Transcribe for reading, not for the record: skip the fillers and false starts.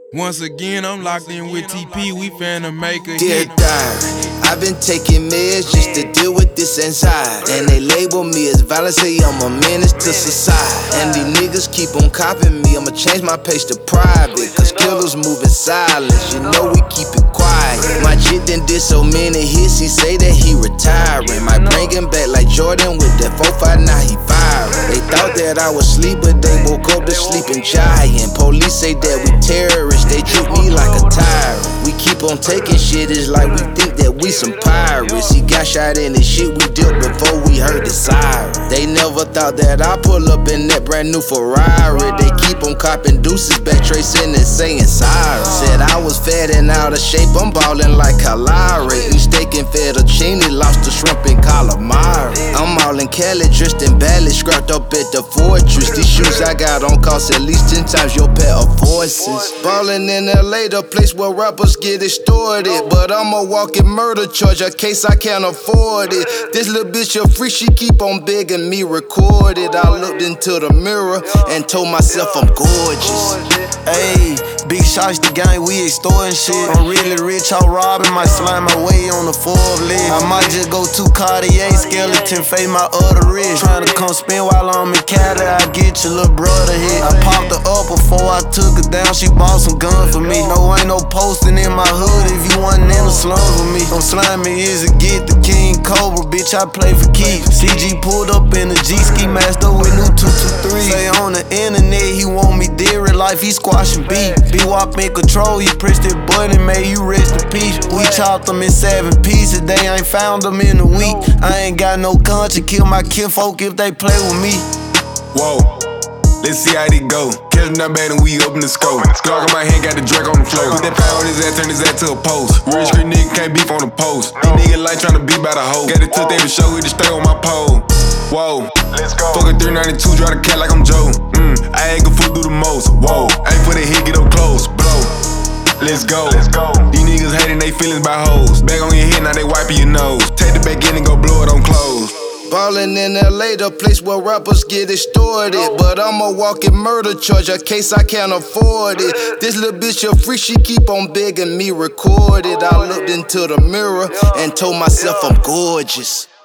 Once again, I'm locked in with TP, we finna make a Dear hit. diary, I've been taking meds just to deal with this anxiety. And they label me as violent, say I'm a menace to society. And these niggas keep on copying me, I'ma change my page to private. Cause killers move in silence, you know we keep it quiet. My jit done did so many hits, he say that he retiring. Might bring him back like Jordan with that 4-5, now he firing. They thought that I was asleep, but they woke up to sleeping giant. Police say that we terrorists, they treat me like a tyrant. We keep on taking shit, it's like we think that we some pirates. He got shot in the shit we did before we heard the siren. They never thought that I pull up in that brand new Ferrari. They keep on copping deuces, back tracing and saying sorry. Said I was fat and out of shape, I'm ballin' like Kalari. You steak and fettuccine, lost the shrimp and calamari. I'm all in Cali, dressed in ballet, scrapped up at the fortress. These shoes I got on cost at least 10 times your pair of voices. Ballin' in LA, the place where rappers get extorted. But I'm a walking murder charge, a case I can't afford it. This little bitch a freak, she keep on begging me record it. I looked into the mirror and told myself I'm gorgeous. Ayy, big shots the gang, we extorting shit. I'm really rich, I'm robbing, might slime my way on the Forbes list. I might just go to Cartier, skeleton, fade my other wrist. Tryna come spin while I'm in Cali, I get your little brother hit. I popped her up before I took her down, she bought some guns for me. No, ain't no posting in my hood if you wasn't in the slums with me. I'm slimy is a get the King Cobra, bitch, I play for keeps. CG pulled up in the G-Ski master with new 223. Say on the internet, he want me dead, real life, he squashing beef. B-Wop in control, you press that button, man, you rest in peace. We chopped them in 7 pieces, they ain't found them in a week. I ain't got no conscience, kill my kinfolk if they play with me. Whoa, let's see how they go. Catch him down bad and we open the scope. Glock on my hand, got the Drake on the floor. Put that power on his ass, turn his ass to a post. Real street nigga can't beef on the post. These niggas like tryna beat by the hoe. Got it took they to show, he just stay on my pole. Whoa, let's go. Fuck a 392, drive the cat like I'm Joe. I ain't gon' fool through the most. Whoa, ain't for the hit, get up close. Blow. Let's go. These niggas hating they feelings by hoes. Back on your head, now they wiping your nose. Take the back in and go blow it on clothes. Ballin' in LA, the place where rappers get extorted. But I'm a walking murder charge, a case I can't afford it. This little bitch a freak, she keep on begging me record it. I looked into the mirror and told myself I'm gorgeous.